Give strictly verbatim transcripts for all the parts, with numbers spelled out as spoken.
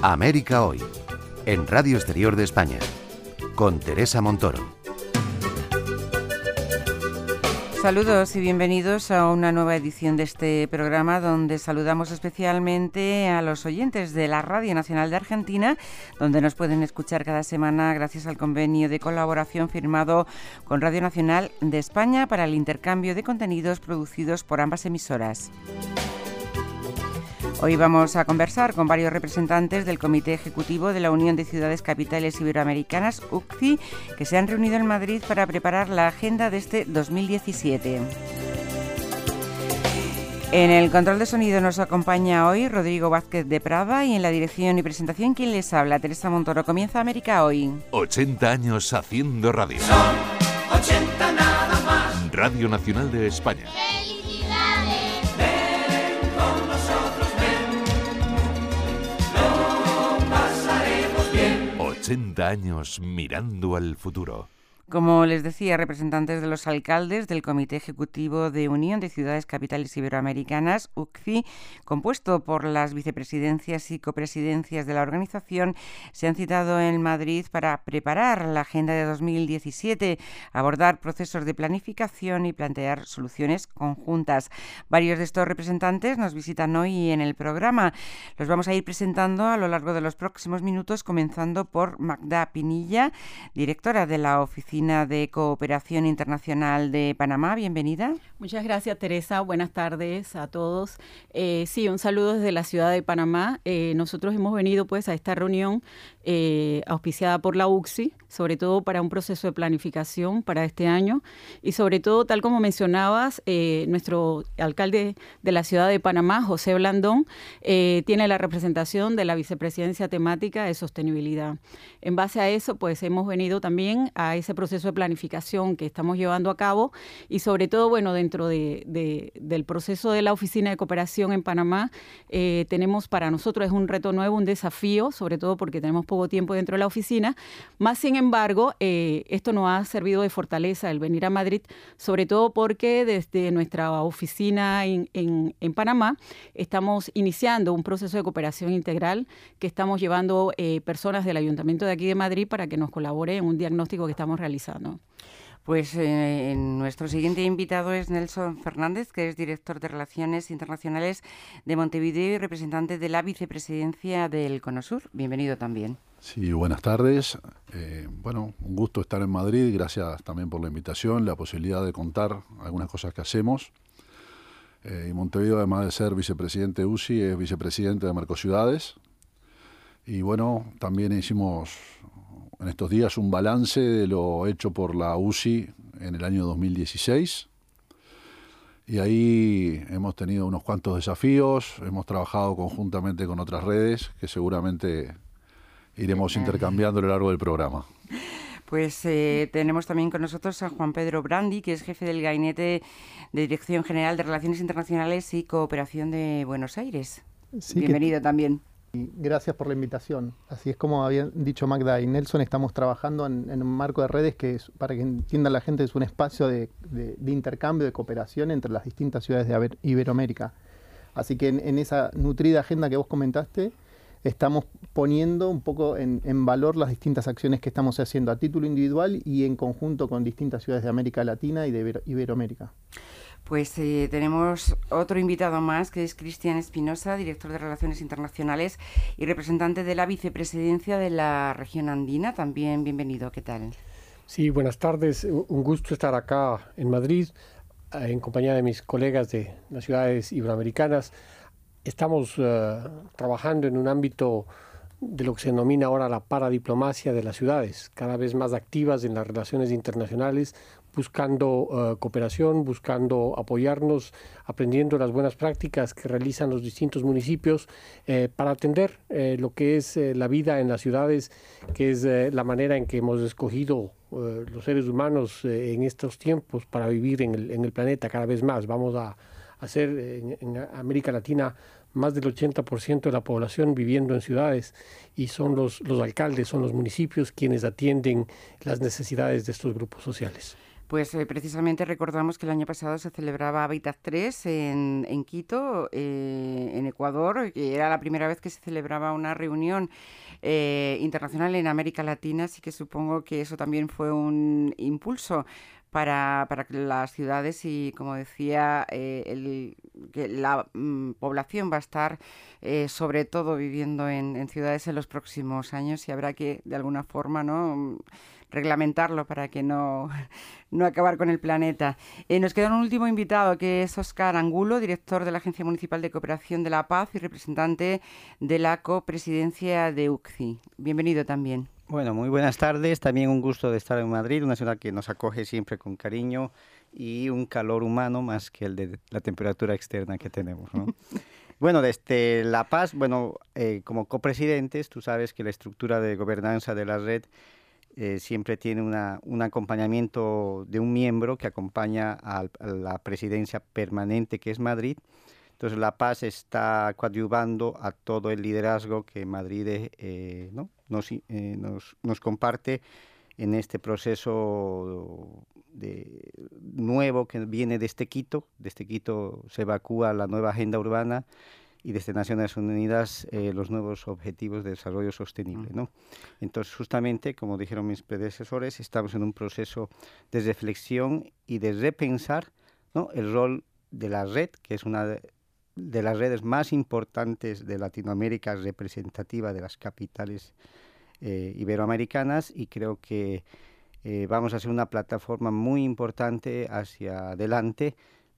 América Hoy, en Radio Exterior de España, con Teresa Montoro. Saludos y bienvenidos a una nueva edición de este programa donde saludamos especialmente a los oyentes de la Radio Nacional de Argentina, donde nos pueden escuchar cada semana gracias al convenio de colaboración firmado con Radio Nacional de España para el intercambio de contenidos producidos por ambas emisoras. Hoy vamos a conversar con varios representantes del Comité Ejecutivo de la Unión de Ciudades Capitales Iberoamericanas, U C C I, que se han reunido en Madrid para preparar la agenda de este dos mil diecisiete. En el control de sonido nos acompaña hoy Rodrigo Vázquez de Prada y en la dirección y presentación quien les habla, Teresa Montoro. Comienza América Hoy. ochenta años haciendo radio. Son ochenta nada más. Radio Nacional de España. ochenta años mirando al futuro. Como les decía, representantes de los alcaldes del Comité Ejecutivo de Unión de Ciudades Capitales Iberoamericanas, U C C I, compuesto por las vicepresidencias y copresidencias de la organización, se han citado en Madrid para preparar la agenda de dos mil diecisiete, abordar procesos de planificación y plantear soluciones conjuntas. Varios de estos representantes nos visitan hoy en el programa. Los vamos a ir presentando a lo largo de los próximos minutos, comenzando por Magda Pinilla, directora de la Oficina de Cooperación Internacional de Panamá. Bienvenida. Muchas gracias, Teresa. Buenas tardes a todos. Eh, sí, un saludo desde la ciudad de Panamá. Eh, nosotros hemos venido pues a esta reunión eh, auspiciada por la U C C I, sobre todo para un proceso de planificación para este año y sobre todo, tal como mencionabas, eh, nuestro alcalde de la ciudad de Panamá, José Blandón, eh, tiene la representación de la Vicepresidencia Temática de Sostenibilidad. En base a eso, pues hemos venido también a ese proceso de planificación que estamos llevando a cabo y sobre todo, bueno, dentro de, de, del proceso de la Oficina de Cooperación en Panamá, eh, tenemos para nosotros es un reto nuevo, un desafío, sobre todo porque tenemos poco tiempo dentro de la oficina. Más sin embargo, eh, esto nos ha servido de fortaleza el venir a Madrid, sobre todo porque desde nuestra oficina en, en, en Panamá estamos iniciando un proceso de cooperación integral que estamos llevando eh, personas del Ayuntamiento de aquí de Madrid para que nos colaboren en un diagnóstico que estamos realizando. Pues eh, nuestro siguiente invitado es Nelson Fernández, que es director de Relaciones Internacionales de Montevideo y representante de la vicepresidencia del CONOSUR. Bienvenido también. Sí, buenas tardes. Eh, bueno, un gusto estar en Madrid. Gracias también por la invitación, la posibilidad de contar algunas cosas que hacemos. Eh, y Montevideo, además de ser vicepresidente de U C C I, es vicepresidente de Mercociudades. Y bueno, también hicimos en estos días un balance de lo hecho por la U C C I en el año dos mil dieciséis. Y ahí hemos tenido unos cuantos desafíos, hemos trabajado conjuntamente con otras redes que seguramente iremos intercambiando a lo largo del programa. Pues eh, tenemos también con nosotros a Juan Pedro Brandi, que es jefe del Gabinete de Dirección General de Relaciones Internacionales y Cooperación de Buenos Aires. Sí, bienvenido que... también. Gracias por la invitación. Así es como habían dicho Magda y Nelson, estamos trabajando en, en un marco de redes que, es, para que entienda la gente, es un espacio de, de, de intercambio, de cooperación entre las distintas ciudades de Iberoamérica. Así que en, en esa nutrida agenda que vos comentaste, estamos poniendo un poco en, en valor las distintas acciones que estamos haciendo a título individual y en conjunto con distintas ciudades de América Latina y de Ibero, Iberoamérica. Pues eh, tenemos otro invitado más, que es Cristian Espinosa, director de Relaciones Internacionales y representante de la vicepresidencia de la región andina. También bienvenido, ¿qué tal? Sí, buenas tardes. Un gusto estar acá en Madrid, en compañía de mis colegas de las ciudades iberoamericanas. Estamos uh, trabajando en un ámbito de lo que se denomina ahora la paradiplomacia de las ciudades, cada vez más activas en las relaciones internacionales, buscando uh, cooperación, buscando apoyarnos, aprendiendo las buenas prácticas que realizan los distintos municipios eh, para atender eh, lo que es eh, la vida en las ciudades, que es eh, la manera en que hemos escogido eh, los seres humanos eh, en estos tiempos para vivir en el, en el planeta cada vez más. Vamos a hacer en, en América Latina más del ochenta por ciento de la población viviendo en ciudades y son los, los alcaldes, son los municipios quienes atienden las necesidades de estos grupos sociales. Pues eh, precisamente recordamos que el año pasado se celebraba Hábitat tres en, en Quito, eh, en Ecuador, que era la primera vez que se celebraba una reunión eh, internacional en América Latina, así que supongo que eso también fue un impulso para, para las ciudades y, como decía, eh, el, que la mm, población va a estar eh, sobre todo viviendo en, en ciudades en los próximos años y habrá que, de alguna forma, ¿no?, reglamentarlo para que no, no acabar con el planeta. Eh, nos queda un último invitado, que es Óscar Angulo, director de la Agencia Municipal de Cooperación de la Paz y representante de la copresidencia de U C C I. Bienvenido también. Bueno, muy buenas tardes. También un gusto de estar en Madrid, una ciudad que nos acoge siempre con cariño y un calor humano más que el de la temperatura externa que tenemos, ¿no? Bueno, desde La Paz, bueno, eh, como copresidentes, tú sabes que la estructura de gobernanza de la red Eh, siempre tiene una, un acompañamiento de un miembro que acompaña a, a la presidencia permanente, que es Madrid. Entonces La Paz está coadyuvando a todo el liderazgo que Madrid eh, ¿no? nos, eh, nos, nos comparte en este proceso de, nuevo que viene desde Quito. Desde Quito se evacúa la nueva agenda urbana y desde Naciones Unidas eh, los nuevos objetivos de desarrollo sostenible, ¿no? Entonces, justamente, como dijeron mis predecesores, estamos en un proceso de reflexión y de repensar, ¿no?, el rol de la red, que es una de, de las redes más importantes de Latinoamérica, representativa de las capitales eh, iberoamericanas, y creo que eh, vamos a hacer una plataforma muy importante hacia adelante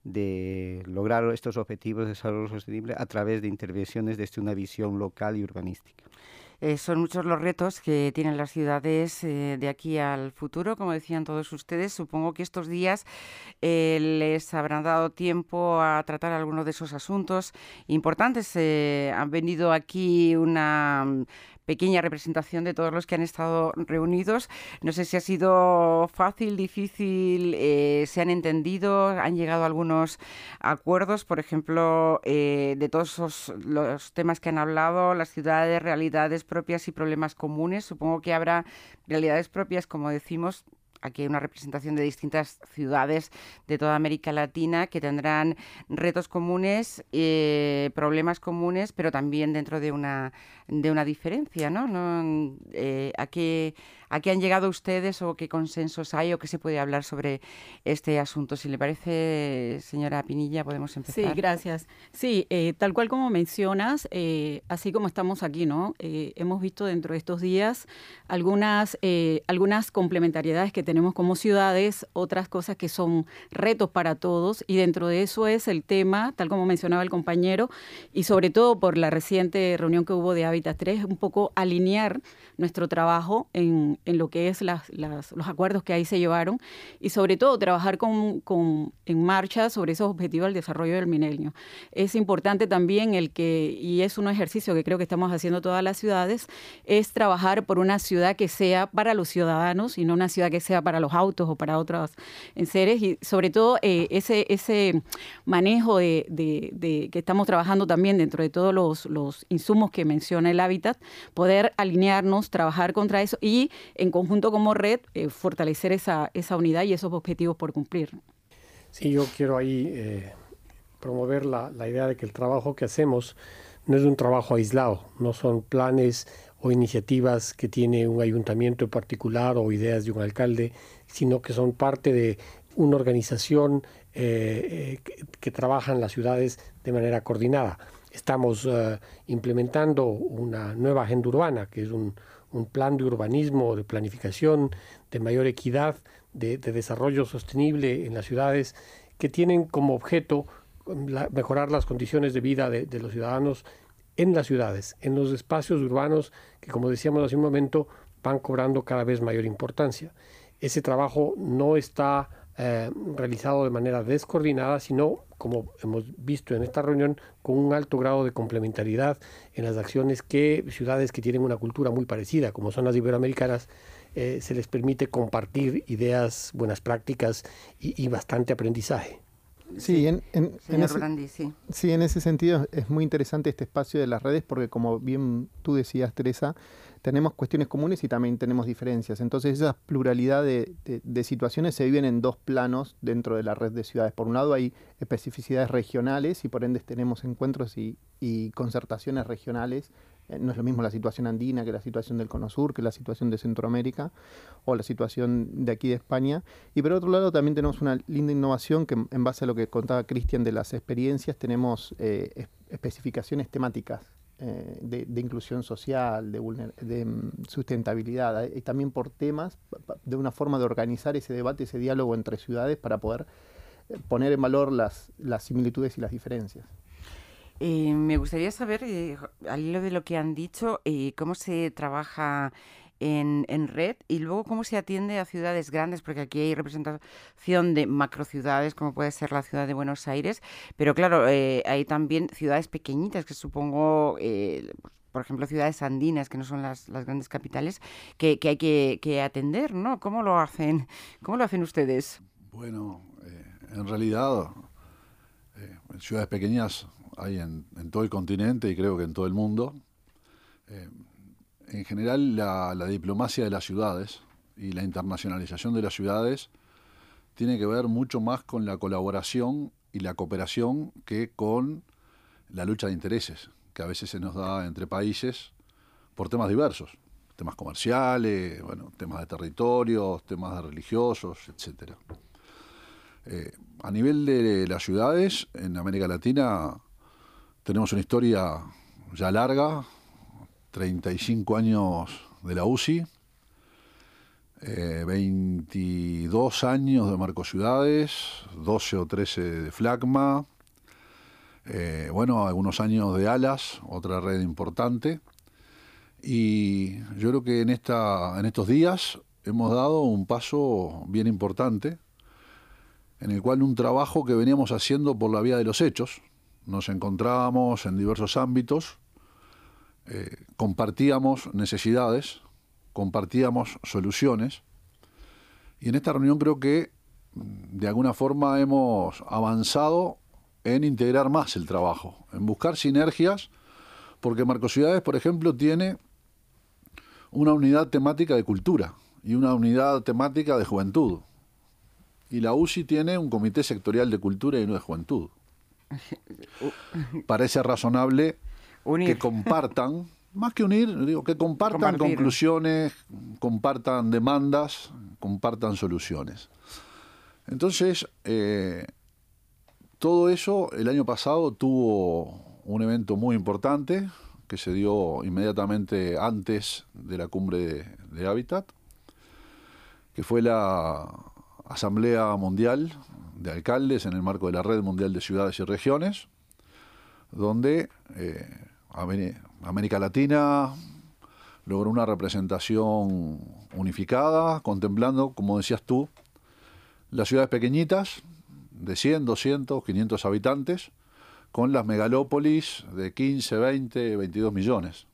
de lograr estos objetivos de desarrollo sostenible a través de intervenciones desde una visión local y urbanística. Eh, son muchos los retos que tienen las ciudades eh, de aquí al futuro, como decían todos ustedes. Supongo que estos días eh, les habrán dado tiempo a tratar algunos de esos asuntos importantes. Eh, han venido aquí una pequeña representación de todos los que han estado reunidos. No sé si ha sido fácil, difícil, eh, se han entendido, han llegado a algunos acuerdos, por ejemplo, eh, de todos esos, los temas que han hablado, las ciudades, realidades propias y problemas comunes. Supongo que habrá realidades propias, como decimos. Aquí hay una representación de distintas ciudades de toda América Latina que tendrán retos comunes, eh, problemas comunes, pero también dentro de una, de una diferencia, ¿no? ¿No? Eh, ¿a qué, ¿A qué han llegado ustedes o qué consensos hay o qué se puede hablar sobre este asunto? Si le parece, señora Pinilla, podemos empezar. Sí, gracias. Sí, eh, tal cual como mencionas, eh, así como estamos aquí, ¿no? Eh, hemos visto dentro de estos días algunas, eh, algunas complementariedades que tenemos como ciudades, otras cosas que son retos para todos, y dentro de eso es el tema, tal como mencionaba el compañero, y sobre todo por la reciente reunión que hubo de Hábitat tres, un poco alinear nuestro trabajo en, en lo que es las, las, los acuerdos que ahí se llevaron y sobre todo trabajar con, con, en marcha sobre esos objetivos del desarrollo del milenio. Es importante también el que, y es un ejercicio que creo que estamos haciendo todas las ciudades, es trabajar por una ciudad que sea para los ciudadanos y no una ciudad que sea para los autos o para otros enseres, y sobre todo eh, ese, ese manejo de, de, de que estamos trabajando también dentro de todos los, los insumos que menciona el Hábitat, poder alinearnos, trabajar contra eso y en conjunto como red eh, fortalecer esa, esa unidad y esos objetivos por cumplir. Sí, yo quiero ahí eh, promover la, la idea de que el trabajo que hacemos no es un trabajo aislado, no son planes o iniciativas que tiene un ayuntamiento en particular o ideas de un alcalde, sino que son parte de una organización eh, eh, que, que trabaja en las ciudades de manera coordinada. Estamos uh, implementando una nueva agenda urbana, que es un, un plan de urbanismo, de planificación, de mayor equidad, de, de desarrollo sostenible en las ciudades, que tienen como objeto la, mejorar las condiciones de vida de, de los ciudadanos en las ciudades, en los espacios urbanos que, como decíamos hace un momento, van cobrando cada vez mayor importancia. Ese trabajo no está eh, realizado de manera descoordinada, sino, como hemos visto en esta reunión, con un alto grado de complementariedad en las acciones que ciudades que tienen una cultura muy parecida, como son las iberoamericanas, eh, se les permite compartir ideas, buenas prácticas y, y bastante aprendizaje. Sí, en, en, en ese, Brandi, sí. sí, en ese sentido es muy interesante este espacio de las redes porque, como bien tú decías, Teresa, tenemos cuestiones comunes y también tenemos diferencias. Entonces esa pluralidad de, de, de situaciones se viven en dos planos dentro de la red de ciudades. Por un lado hay especificidades regionales y por ende tenemos encuentros y, y concertaciones regionales. Eh, no es lo mismo la situación andina que la situación del Cono Sur, que la situación de Centroamérica o la situación de aquí de España. Y por otro lado también tenemos una linda innovación que en base a lo que contaba Cristian de las experiencias tenemos eh, es, especificaciones temáticas. Eh, de, de inclusión social, de, vulner, de um, sustentabilidad, eh, y también por temas, de una forma de organizar ese debate, ese diálogo entre ciudades para poder eh, poner en valor las, las similitudes y las diferencias. Eh, me gustaría saber, eh, al hilo de lo que han dicho, eh, cómo se trabaja En, en red y luego cómo se atiende a ciudades grandes, porque aquí hay representación de macrociudades como puede ser la ciudad de Buenos Aires, pero claro, eh, hay también ciudades pequeñitas que supongo, eh, por ejemplo, ciudades andinas que no son las, las grandes capitales, que, que hay que, que atender, ¿no? ¿Cómo lo hacen? ¿Cómo lo hacen ustedes? Bueno, eh, en realidad eh, ciudades pequeñas hay en, en todo el continente y creo que en todo el mundo. Eh, En general, la, la diplomacia de las ciudades y la internacionalización de las ciudades tiene que ver mucho más con la colaboración y la cooperación que con la lucha de intereses, que a veces se nos da entre países por temas diversos, temas comerciales, bueno, temas de territorios, temas de religiosos, etcétera. Eh, a nivel de las ciudades, en América Latina tenemos una historia ya larga, treinta y cinco años de la U C I, eh, veintidós años de Marcociudades, doce o trece de FLACMA, eh, bueno, algunos años de ALAS, otra red importante, y yo creo que en, esta, en estos días hemos dado un paso bien importante, en el cual un trabajo que veníamos haciendo por la vía de los hechos, nos encontrábamos en diversos ámbitos, Eh, compartíamos necesidades, compartíamos soluciones, y en esta reunión creo que de alguna forma hemos avanzado en integrar más el trabajo, en buscar sinergias, porque Marcociudades, por ejemplo, tiene una unidad temática de cultura y una unidad temática de juventud, y la U C I tiene un comité sectorial de cultura y uno de juventud. Parece razonable unir. Que compartan, más que unir, digo, que compartan Compartir. conclusiones, compartan demandas, compartan soluciones. Entonces, eh, todo eso el año pasado tuvo un evento muy importante que se dio inmediatamente antes de la cumbre de, de Hábitat, que fue la Asamblea Mundial de Alcaldes en el marco de la Red Mundial de Ciudades y Regiones, donde eh, América Latina logró una representación unificada, contemplando, como decías tú, las ciudades pequeñitas de cien, doscientos, quinientos habitantes, con las megalópolis de quince, veinte, veintidós millones.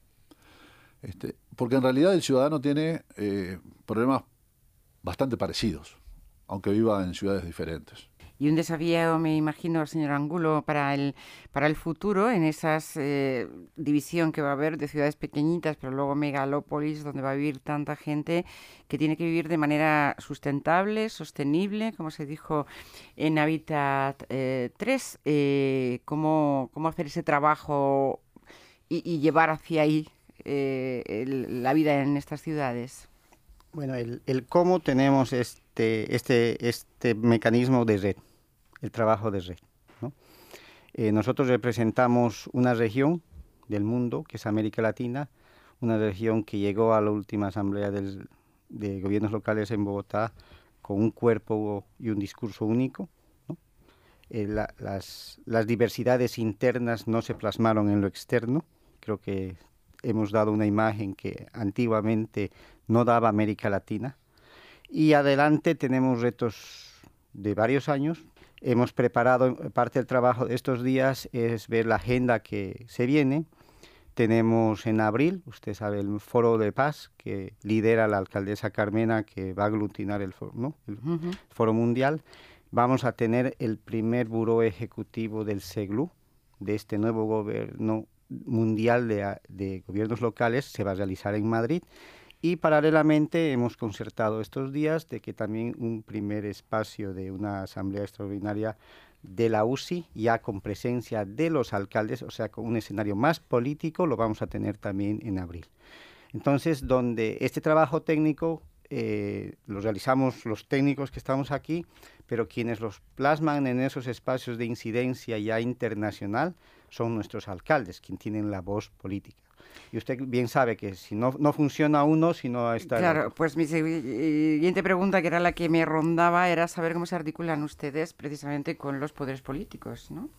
Este, porque en realidad el ciudadano tiene eh, problemas bastante parecidos, aunque viva en ciudades diferentes. Y un desafío, me imagino, señor Angulo, para el, para el futuro, en esa eh, división que va a haber de ciudades pequeñitas, pero luego megalópolis, donde va a vivir tanta gente que tiene que vivir de manera sustentable, sostenible, como se dijo en Hábitat eh, tres. Eh, ¿cómo, ¿Cómo hacer ese trabajo y, y llevar hacia ahí eh, el, la vida en estas ciudades? Bueno, el, el cómo tenemos este, este, este mecanismo de red, el trabajo de red, ¿no? Eh, nosotros representamos una región del mundo, que es América Latina, una región que llegó a la última asamblea del, de gobiernos locales en Bogotá con un cuerpo y un discurso único, ¿no? Eh, la, las, las diversidades internas no se plasmaron en lo externo. Creo que hemos dado una imagen que antiguamente no daba América Latina. Y adelante tenemos retos de varios años. Hemos preparado, parte del trabajo de estos días es ver la agenda que se viene. Tenemos en abril, usted sabe, el Foro de Paz que lidera la alcaldesa Carmena, que va a aglutinar el foro, ¿no? el uh-huh. Foro Mundial. Vamos a tener el primer buró ejecutivo del SEGLU, de este nuevo gobierno Mundial de, de Gobiernos Locales se va a realizar en Madrid. Y paralelamente hemos concertado estos días de que también un primer espacio de una asamblea extraordinaria de la U C I, ya con presencia de los alcaldes, o sea, con un escenario más político, lo vamos a tener también en abril. Entonces, donde este trabajo técnico eh, lo realizamos los técnicos que estamos aquí, pero quienes los plasman en esos espacios de incidencia ya internacional son nuestros alcaldes, quienes tienen la voz política. Y usted bien sabe que si no, no funciona uno, si no está... Claro, pues mi siguiente pregunta, que era la que me rondaba, era saber cómo se articulan ustedes precisamente con los poderes políticos, ¿no?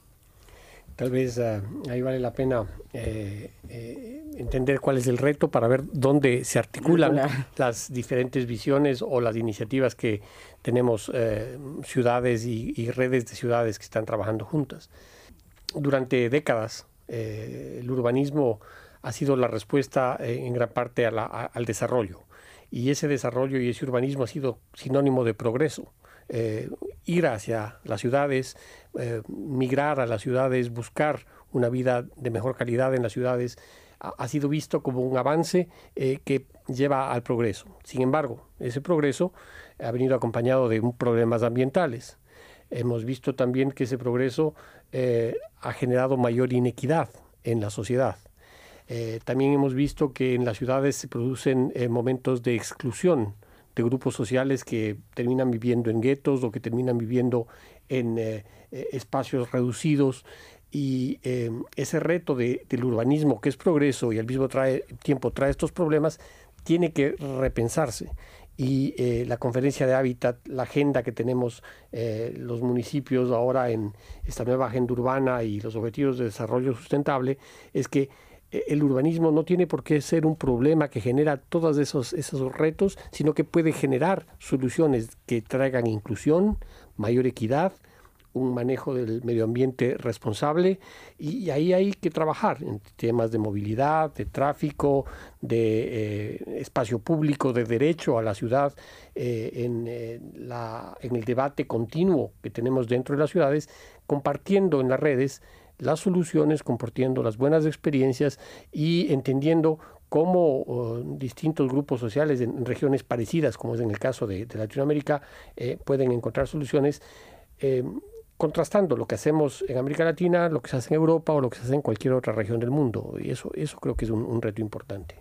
Tal vez uh, ahí vale la pena eh, eh, entender cuál es el reto para ver dónde se articulan las diferentes visiones o las iniciativas que tenemos eh, ciudades y, y redes de ciudades que están trabajando juntas. Durante décadas, eh, el urbanismo ha sido la respuesta eh, en gran parte a la, a, al desarrollo. Y ese desarrollo y ese urbanismo ha sido sinónimo de progreso. Eh, ir hacia las ciudades, eh, migrar a las ciudades, buscar una vida de mejor calidad en las ciudades, ha, ha sido visto como un avance eh, que lleva al progreso. Sin embargo, ese progreso ha venido acompañado de problemas ambientales. Hemos visto también que ese progreso eh, ha generado mayor inequidad en la sociedad. Eh, también hemos visto que en las ciudades se producen eh, momentos de exclusión de grupos sociales que terminan viviendo en guetos o que terminan viviendo en eh, espacios reducidos, y eh, ese reto de, del urbanismo, que es progreso y al mismo trae, tiempo trae estos problemas, tiene que repensarse. Y eh, la conferencia de hábitat, la agenda que tenemos eh, los municipios ahora en esta nueva agenda urbana y los objetivos de desarrollo sustentable, es que el urbanismo no tiene por qué ser un problema que genera todos esos, esos retos, sino que puede generar soluciones que traigan inclusión, mayor equidad, un manejo del medio ambiente responsable, y ahí hay que trabajar en temas de movilidad, de tráfico, de eh, espacio público, de derecho a la ciudad, eh, en, eh, la, en el debate continuo que tenemos dentro de las ciudades, compartiendo en las redes las soluciones, compartiendo las buenas experiencias y entendiendo cómo uh, distintos grupos sociales en, en regiones parecidas, como es en el caso de, de Latinoamérica, eh, pueden encontrar soluciones, eh, contrastando lo que hacemos en América Latina, lo que se hace en Europa o lo que se hace en cualquier otra región del mundo. Y eso, eso creo que es un, un reto importante.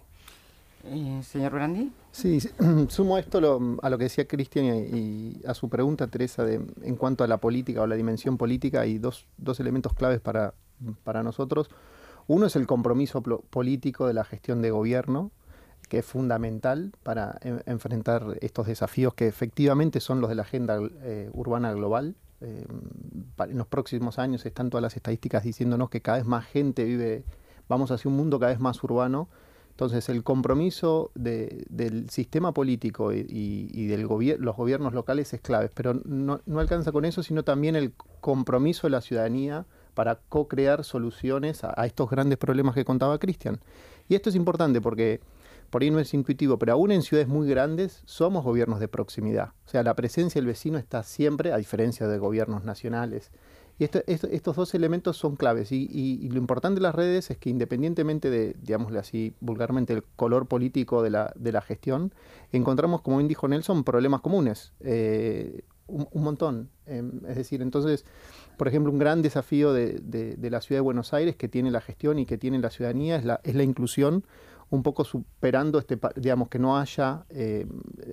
Eh, señor Brandi. Sí, sumo esto lo, a lo que decía Cristian y, y a su pregunta, Teresa, de, en cuanto a la política o la dimensión política. Hay dos, dos elementos claves para, para nosotros. Uno es el compromiso político de la gestión de gobierno, que es fundamental para en, enfrentar estos desafíos que efectivamente son los de la agenda eh, urbana global. Eh, en los próximos años están todas las estadísticas diciéndonos que cada vez más gente vive, vamos hacia un mundo cada vez más urbano. Entonces, el compromiso de, del sistema político y, y, y de gobier los gobiernos locales es clave, pero no, no alcanza con eso, sino también el compromiso de la ciudadanía para co-crear soluciones a, a estos grandes problemas que contaba Cristian. Y esto es importante porque por ahí no es intuitivo, pero aún en ciudades muy grandes somos gobiernos de proximidad. O sea, la presencia del vecino está siempre, a diferencia de gobiernos nacionales. Y esto, esto, estos dos elementos son claves. Y, y, y lo importante de las redes es que independientemente de, digámosle así vulgarmente, el color político de la, de la gestión, encontramos, como bien dijo Nelson, problemas comunes. Eh, un, un montón. Eh, es decir, entonces, por ejemplo, un gran desafío de, de, de la ciudad de Buenos Aires que tiene la gestión y que tiene la ciudadanía es la, es la inclusión, un poco superando, este, digamos, que no haya eh,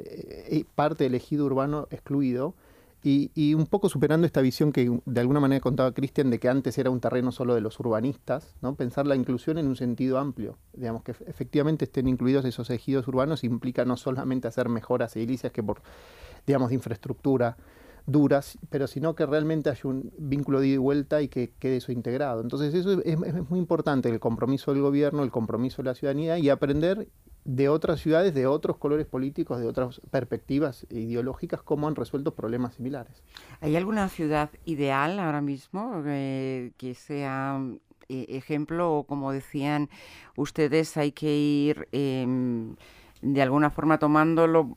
eh, parte del ejido urbano excluido. Y, y un poco superando esta visión que de alguna manera contaba Cristian de que antes era un terreno solo de los urbanistas, ¿no? Pensar la inclusión en un sentido amplio. Digamos, que efectivamente estén incluidos esos ejidos urbanos implica no solamente hacer mejoras edilicias que por, digamos, de infraestructura duras, pero sino que realmente haya un vínculo de ida y vuelta y que quede eso integrado. Entonces eso es, es muy importante, el compromiso del gobierno, el compromiso de la ciudadanía, y aprender de otras ciudades, de otros colores políticos, de otras perspectivas ideológicas, cómo han resuelto problemas similares. ¿Hay alguna ciudad ideal ahora mismo eh, que sea eh, ejemplo, o como decían ustedes, hay que ir eh, de alguna forma tomando lo,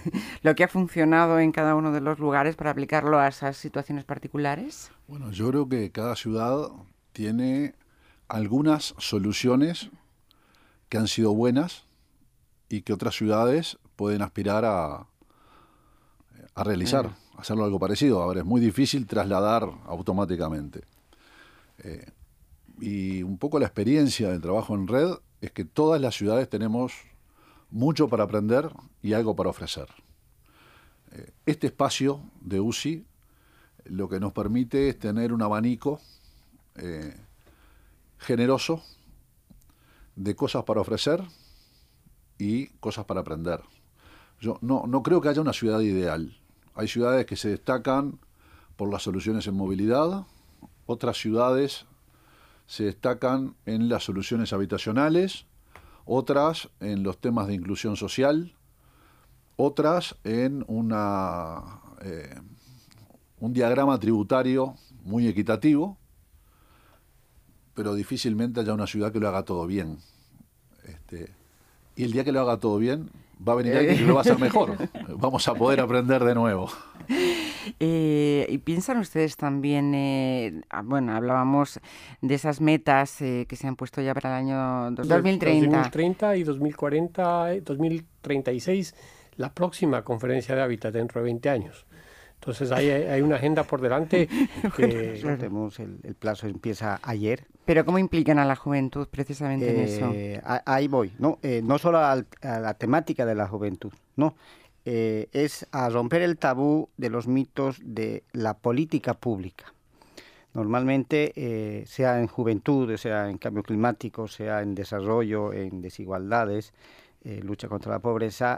lo que ha funcionado en cada uno de los lugares para aplicarlo a esas situaciones particulares? Bueno, yo creo que cada ciudad tiene algunas soluciones que han sido buenas y que otras ciudades pueden aspirar a, a realizar, mm. hacerlo algo parecido. Ahora es muy difícil trasladar automáticamente. Eh, y un poco la experiencia del trabajo en red es que todas las ciudades tenemos mucho para aprender y algo para ofrecer. Eh, este espacio de U C I lo que nos permite es tener un abanico eh, generoso de cosas para ofrecer y cosas para aprender. Yo no, no creo que haya una ciudad ideal. Hay ciudades que se destacan por las soluciones en movilidad, otras ciudades se destacan en las soluciones habitacionales, otras en los temas de inclusión social, otras en una, eh, un diagrama tributario muy equitativo, pero difícilmente haya una ciudad que lo haga todo bien. Este, y el día que lo haga todo bien, va a venir alguien que lo va a hacer mejor. Vamos a poder aprender de nuevo. Eh, ¿Y piensan ustedes también, eh, bueno, hablábamos de esas metas eh, que se han puesto ya para el año dos mil treinta? dos mil treinta y dos mil cuarenta, dos mil treinta y seis, la próxima conferencia de hábitat dentro de veinte años. Entonces hay, hay una agenda por delante que... Bueno, tenemos el, el plazo empieza ayer. ¿Pero cómo implican a la juventud precisamente eh, en eso? Ahí voy, ¿no? Eh, no solo a, a la temática de la juventud, no. Eh, es a romper el tabú de los mitos de la política pública. Normalmente, eh, sea en juventud, sea en cambio climático, sea en desarrollo, en desigualdades, eh, lucha contra la pobreza,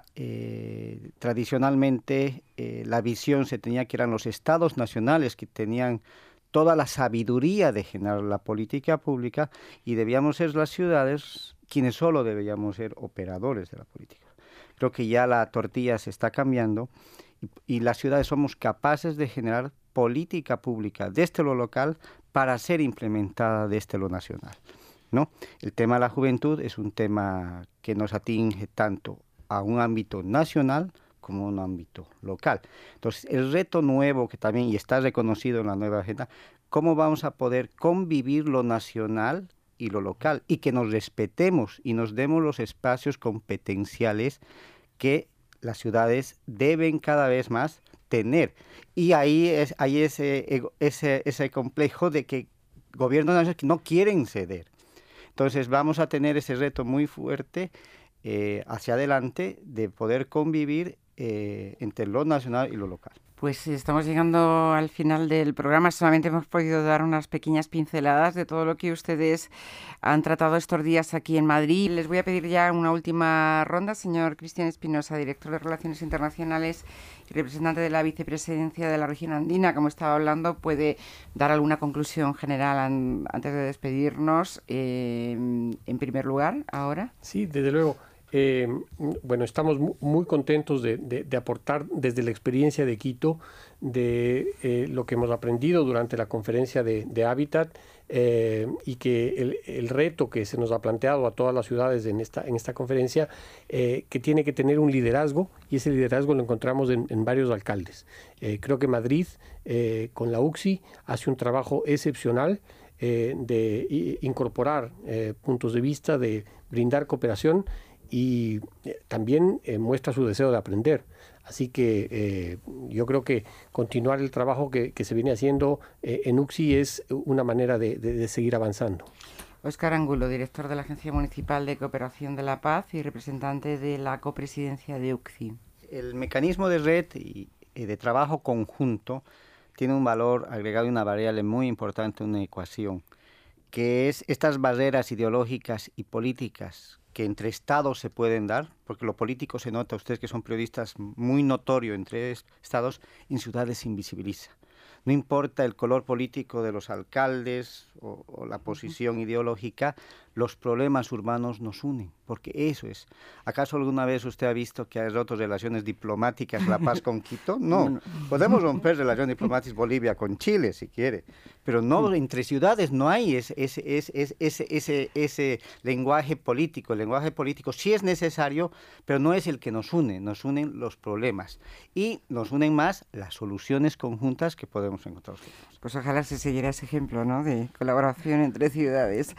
eh, tradicionalmente eh, la visión se tenía que eran los estados nacionales que tenían toda la sabiduría de generar la política pública y debíamos ser las ciudades quienes solo debíamos ser operadores de la política. Creo que ya la tortilla se está cambiando y, y las ciudades somos capaces de generar política pública desde lo local para ser implementada desde lo nacional, ¿no? El tema de la juventud es un tema que nos atinge tanto a un ámbito nacional como a un ámbito local. Entonces, el reto nuevo que también y está reconocido en la nueva agenda, ¿cómo vamos a poder convivir lo nacional y lo local, y que nos respetemos y nos demos los espacios competenciales que las ciudades deben cada vez más tener? Y ahí es ahí ese, ese, ese complejo de que gobiernos nacionales no quieren ceder. Entonces vamos a tener ese reto muy fuerte eh, hacia adelante de poder convivir eh, entre lo nacional y lo local. Pues estamos llegando al final del programa. Solamente hemos podido dar unas pequeñas pinceladas de todo lo que ustedes han tratado estos días aquí en Madrid. Les voy a pedir ya una última ronda. Señor Cristian Espinosa, director de Relaciones Internacionales y representante de la vicepresidencia de la región andina, como estaba hablando, ¿puede dar alguna conclusión general an- antes de despedirnos? Eh, en primer lugar, ahora. Sí, desde luego. Eh, bueno, estamos muy contentos de, de, de aportar desde la experiencia de Quito, de eh, lo que hemos aprendido durante la conferencia de, de Hábitat eh, y que el, el reto que se nos ha planteado a todas las ciudades en esta, en esta conferencia, eh, que tiene que tener un liderazgo, y ese liderazgo lo encontramos en, en varios alcaldes. Eh, creo que Madrid, eh, con la U C I, hace un trabajo excepcional eh, de i, incorporar eh, puntos de vista, de brindar cooperación, y eh, también eh, muestra su deseo de aprender. Así que eh, yo creo que continuar el trabajo que, que se viene haciendo eh, en U C I es una manera de, de, de seguir avanzando. Óscar Angulo, director de la Agencia Municipal de Cooperación de la Paz y representante de la copresidencia de U C I. El mecanismo de red y, y de trabajo conjunto tiene un valor agregado y una variable muy importante en una ecuación, que es estas barreras ideológicas y políticas que entre estados se pueden dar, porque lo político se nota, ustedes que son periodistas, muy notorio entre estados, en ciudades se invisibiliza. No importa el color político de los alcaldes o, o la posición uh-huh. ideológica, los problemas urbanos nos unen, porque eso es. ¿Acaso alguna vez usted ha visto que hay roto relaciones diplomáticas La Paz con Quito? No, podemos romper relaciones diplomáticas Bolivia con Chile si quiere, pero no entre ciudades no hay ese, ese, ese, ese, ese, ese lenguaje político. El lenguaje político sí es necesario, pero no es el que nos une, nos unen los problemas y nos unen más las soluciones conjuntas que podemos encontrar. Pues ojalá se siguiera ese ejemplo, ¿no?, de colaboración entre ciudades.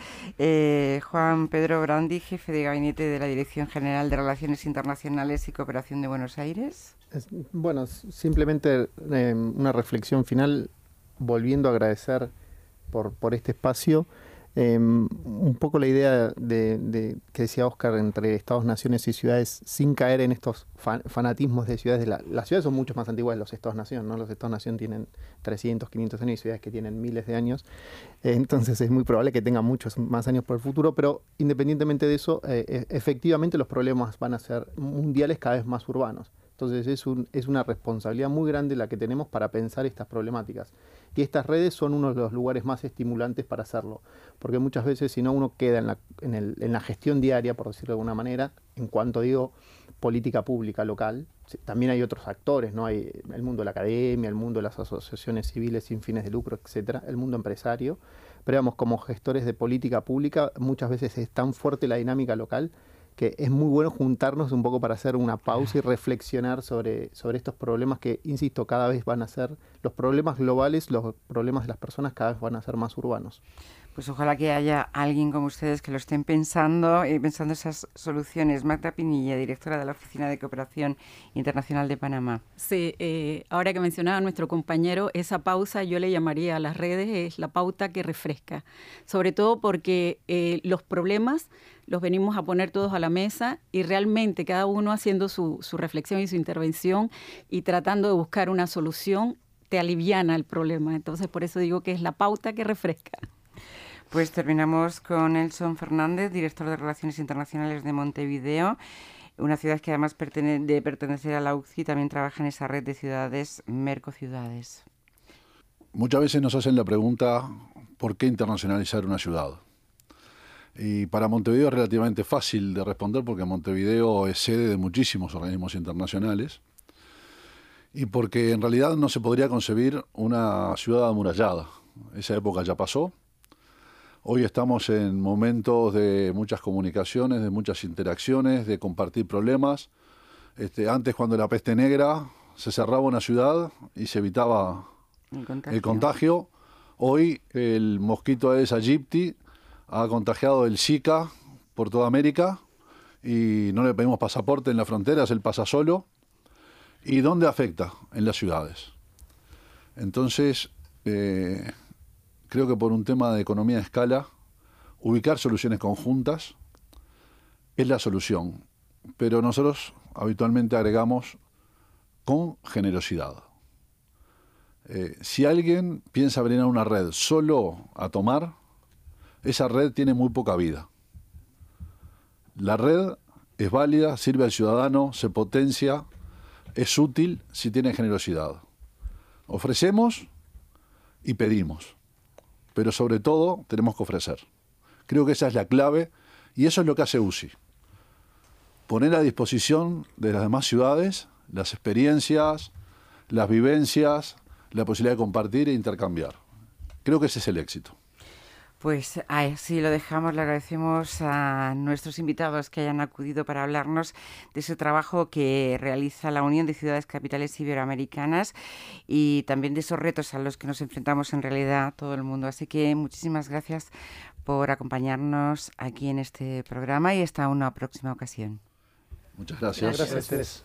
Eh, Juan Pedro Brandi, jefe de gabinete de la Dirección General de Relaciones Internacionales y Cooperación de Buenos Aires. Es, bueno, simplemente eh, una reflexión final, volviendo a agradecer por, por este espacio. Eh, un poco la idea de, de que decía Óscar entre estados, naciones y ciudades, sin caer en estos fan, fanatismos de ciudades. De la, las ciudades son mucho más antiguas que los estados-nación, ¿no? Los estados-nación tienen trescientos, quinientos años y ciudades que tienen miles de años. Eh, entonces es muy probable que tengan muchos más años por el futuro, pero independientemente de eso, eh, efectivamente los problemas van a ser mundiales, cada vez más urbanos. Entonces es, un, es una responsabilidad muy grande la que tenemos para pensar estas problemáticas. Y estas redes son uno de los lugares más estimulantes para hacerlo. Porque muchas veces, si no, uno queda en la, en, el, en la gestión diaria, por decirlo de alguna manera, en cuanto digo política pública local. También hay otros actores, ¿no? Hay el mundo de la academia, el mundo de las asociaciones civiles sin fines de lucro, etcétera, el mundo empresario. Pero digamos, como gestores de política pública, muchas veces es tan fuerte la dinámica local que es muy bueno juntarnos un poco para hacer una pausa y reflexionar sobre, sobre estos problemas que, insisto, cada vez van a ser, los problemas globales, los problemas de las personas cada vez van a ser más urbanos. Pues ojalá que haya alguien como ustedes que lo estén pensando y pensando esas soluciones. Magda Pinilla, directora de la Oficina de Cooperación Internacional de Panamá. Sí, eh, ahora que mencionaba nuestro compañero, esa pausa yo le llamaría a las redes, es la pauta que refresca. Sobre todo porque eh, los problemas los venimos a poner todos a la mesa y realmente cada uno haciendo su, su reflexión y su intervención y tratando de buscar una solución, te aliviana el problema. Entonces, por eso digo que es la pauta que refresca. Pues terminamos con Nelson Fernández, director de Relaciones Internacionales de Montevideo, una ciudad que además pertene- de pertenecer a la U C I también trabaja en esa red de ciudades, Mercociudades. Muchas veces nos hacen la pregunta, ¿por qué internacionalizar una ciudad? Y para Montevideo es relativamente fácil de responder porque Montevideo es sede de muchísimos organismos internacionales y porque en realidad no se podría concebir una ciudad amurallada. Esa época ya pasó. Hoy estamos en momentos de muchas comunicaciones, de muchas interacciones, de compartir problemas. Este, antes, cuando la peste negra, se cerraba una ciudad y se evitaba el contagio. El contagio. Hoy el mosquito Aedes aegypti ha contagiado el Zika por toda América y no le pedimos pasaporte en las fronteras, él pasa solo. ¿Y dónde afecta? En las ciudades. Entonces, eh, creo que por un tema de economía de escala, ubicar soluciones conjuntas es la solución. Pero nosotros habitualmente agregamos con generosidad. Eh, si alguien piensa venir a una red solo a tomar, esa red tiene muy poca vida. La red es válida, sirve al ciudadano, se potencia, es útil si tiene generosidad. Ofrecemos y pedimos, pero sobre todo tenemos que ofrecer. Creo que esa es la clave y eso es lo que hace U C I. Poner a disposición de las demás ciudades las experiencias, las vivencias, la posibilidad de compartir e intercambiar. Creo que ese es el éxito. Pues así lo dejamos. Le agradecemos a nuestros invitados que hayan acudido para hablarnos de ese trabajo que realiza la Unión de Ciudades Capitales Iberoamericanas y también de esos retos a los que nos enfrentamos en realidad todo el mundo. Así que muchísimas gracias por acompañarnos aquí en este programa y hasta una próxima ocasión. Muchas gracias. Gracias, Teresa.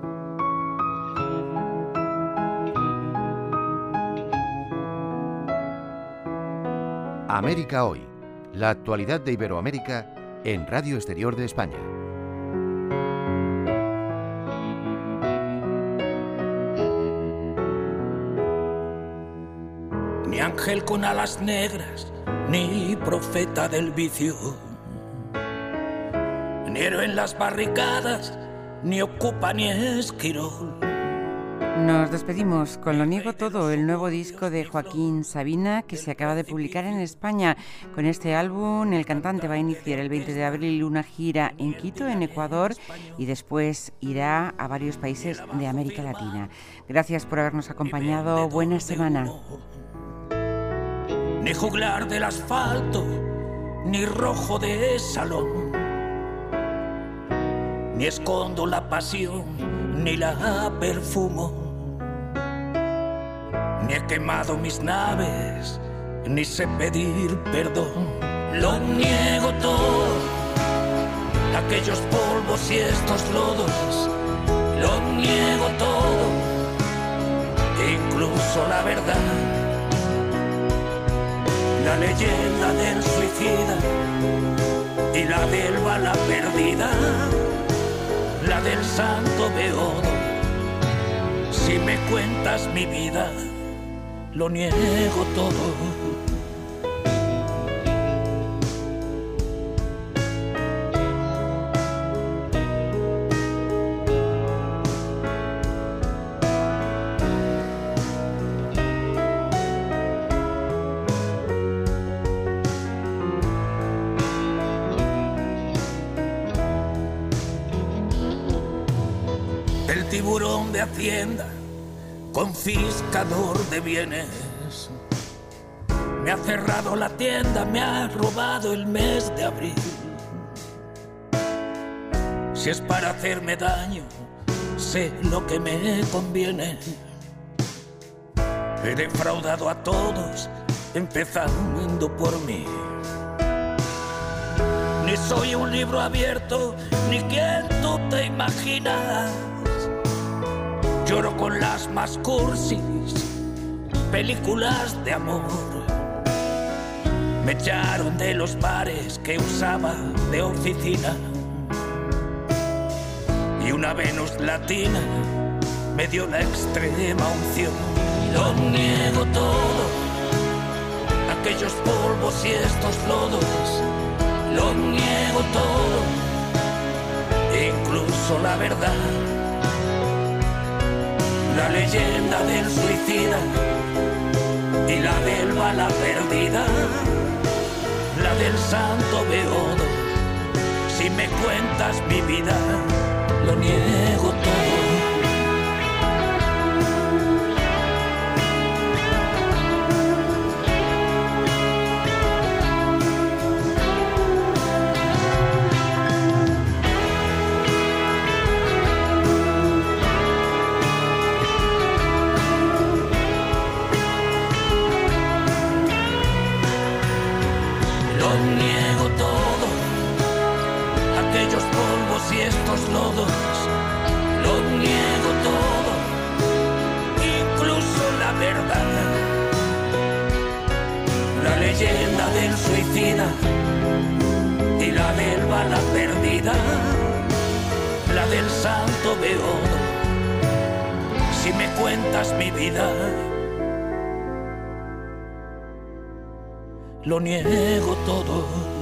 América Hoy, la actualidad de Iberoamérica en Radio Exterior de España. Ni ángel con alas negras, ni profeta del vicio, ni héroe en las barricadas, ni ocupa ni esquirol, Nos despedimos con Lo niego todo, el nuevo disco de Joaquín Sabina que se acaba de publicar en España. Con este álbum el cantante va a iniciar el veinte de abril una gira en Quito, en Ecuador, y después irá a varios países de América Latina. Gracias por habernos acompañado. Buena semana. Ni juglar del asfalto, ni rojo de salón, ni escondo la pasión, ni la perfumo, ni he quemado mis naves, ni sé pedir perdón. Lo niego todo, aquellos polvos y estos lodos, lo niego todo, incluso la verdad. La leyenda del suicida y la del bala perdida, la del santo beodo. Si me cuentas mi vida, lo niego todo. El tiburón de Hacienda, confiscador de bienes, me ha cerrado la tienda, me ha robado el mes de abril. Si es para hacerme daño, sé lo que me conviene. He defraudado a todos, empezando por mí. Ni soy un libro abierto, ni quien tú te imaginas. Lloro con las más cursis películas de amor. Me echaron de los bares que usaba de oficina, y una Venus latina me dio la extrema unción. Lo niego todo, aquellos polvos y estos lodos, lo niego todo, incluso la verdad. La leyenda del suicida y la del bala perdida, la del santo beodo. Si me cuentas mi vida, lo niego todo. Y estos lodos, lo niego todo, incluso la verdad. La leyenda del suicida y la del bala perdida, la del santo beodo. Si me cuentas mi vida, lo niego todo.